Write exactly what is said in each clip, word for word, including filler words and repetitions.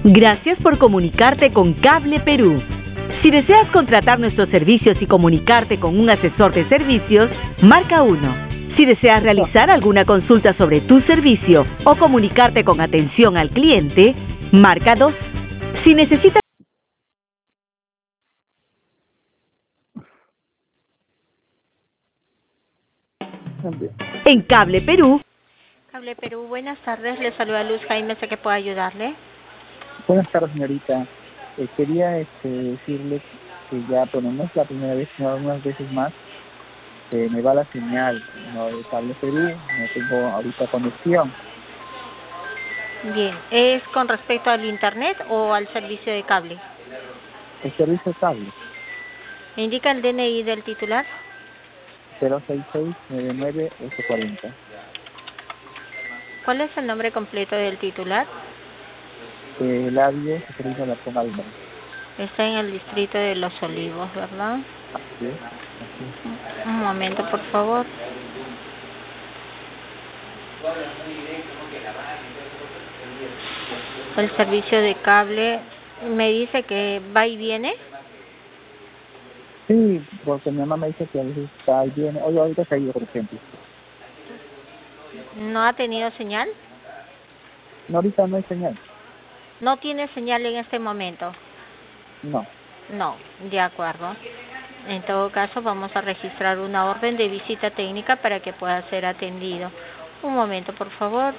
Gracias por comunicarte con Cable Perú. Si deseas contratar nuestros servicios y comunicarte con un asesor de servicios, marca uno. Si deseas realizar alguna consulta sobre tu servicio o comunicarte con atención al cliente, marca dos. Si necesitas... En Cable Perú... Cable Perú, buenas tardes. Le saluda Luz Jaime, sé que puedo ayudarle. Buenas tardes, señorita. Eh, quería este, decirle que ya, bueno, no es la primera vez, sino algunas veces más, que me va la señal, no de Cable Perú, no tengo ahorita conexión. Bien, ¿es con respecto al internet o al servicio de cable? El servicio cable, ¿Me indica el D N I del titular? cero seis seis nueve nueve ocho cuatro cero. ¿Cuál es el nombre completo del titular? Eh, Labio, Servicio Alarcón Álvarez. Está en el distrito de Los Olivos, ¿verdad? Así es, así es. Un momento, por favor. El servicio de cable me dice que va y viene. Sí, porque mi mamá me dice que a veces está ahí viene. Oye, ahorita se ha ido, por ejemplo. ¿No ha tenido señal? No, ahorita no hay señal. ¿No tiene señal en este momento? No. No, de acuerdo. En todo caso, vamos a registrar una orden de visita técnica para que pueda ser atendido. Un momento, por favor.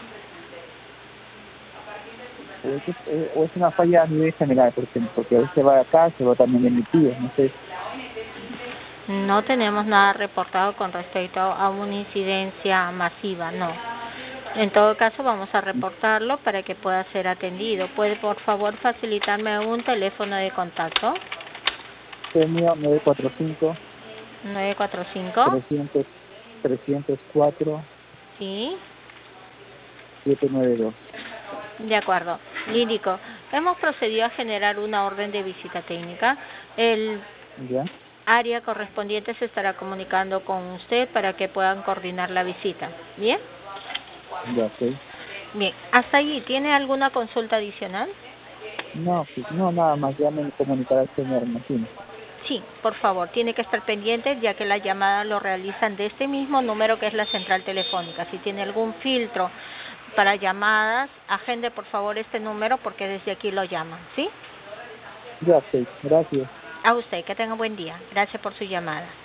O es, eh, o es una falla a nivel general, por ejemplo, porque a veces va acá, se va también de mi tío, no sé. No tenemos nada reportado con respecto a una incidencia masiva, no. En todo caso, vamos a reportarlo para que pueda ser atendido. ¿Puede, por favor, facilitarme un teléfono de contacto? Es mío, nueve cuatro cinco, nueve cuatro cinco. trescientos, trescientos cuatro, Sí. siete nueve dos. De acuerdo. Lírico, hemos procedido a generar una orden de visita técnica. El ¿Ya? área correspondiente se estará comunicando con usted para que puedan coordinar la visita. ¿Bien? Ya, ok. Bien. ¿Hasta allí tiene alguna consulta adicional? No, pues, no, nada más, ya me comunicará el señor Martín. Sí, por favor, tiene que estar pendiente ya que las llamadas lo realizan de este mismo número que es la central telefónica. Si tiene algún filtro para llamadas, agende por favor este número porque desde aquí lo llaman, ¿sí? Ya, ok, gracias. A usted, que tenga buen día. Gracias por su llamada.